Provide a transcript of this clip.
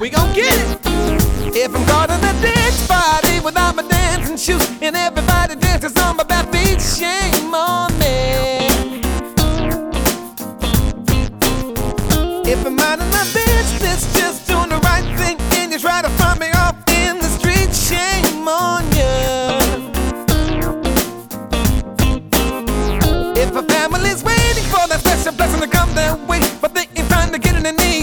we gon' get it. If I'm caught in a dance party without my dancing shoes and everybody dances on my bare feet, shame on me. If I'm out of my business, just doing the right thing, and you try to find me off in the street, shame on you. If a family's waiting for that special blessing to come their way, but they ain't trying to get it in the